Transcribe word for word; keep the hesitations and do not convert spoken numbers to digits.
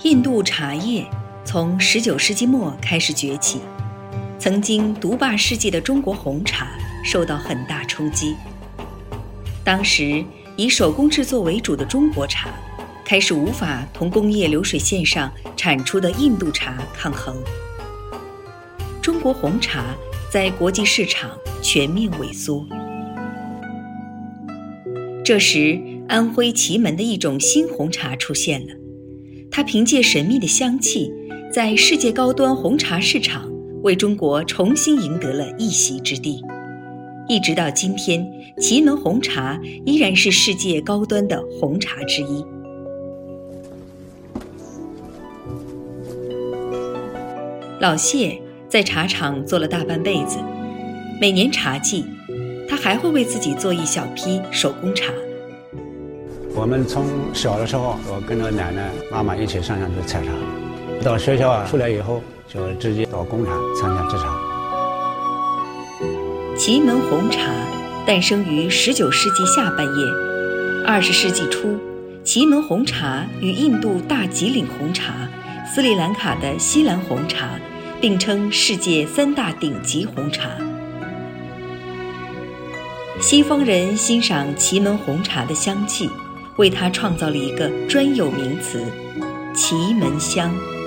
印度茶叶从十九世纪末开始崛起，曾经独霸世界的中国红茶受到很大冲击。当时以手工制作为主的中国茶开始无法同工业流水线上产出的印度茶抗衡，中国红茶在国际市场全面萎缩。这时，安徽祁门的一种新红茶出现了，它凭借神秘的香气，在世界高端红茶市场为中国重新赢得了一席之地。一直到今天，祁门红茶依然是世界高端的红茶之一。老谢在茶厂做了大半辈子，每年茶季，他还会为自己做一小批手工茶。 我们从小的时候，我跟着奶奶、妈妈一起上山去采茶，到学校啊出来以后，就直接到工厂参加制茶。 祁门红茶诞生于十九世纪下半叶，二十世纪初，祁门红茶与印度大吉岭红茶、斯里兰卡的锡兰红茶并称世界三大顶级红茶。西方人欣赏祁门红茶的香气，为它创造了一个专有名词——祁门香。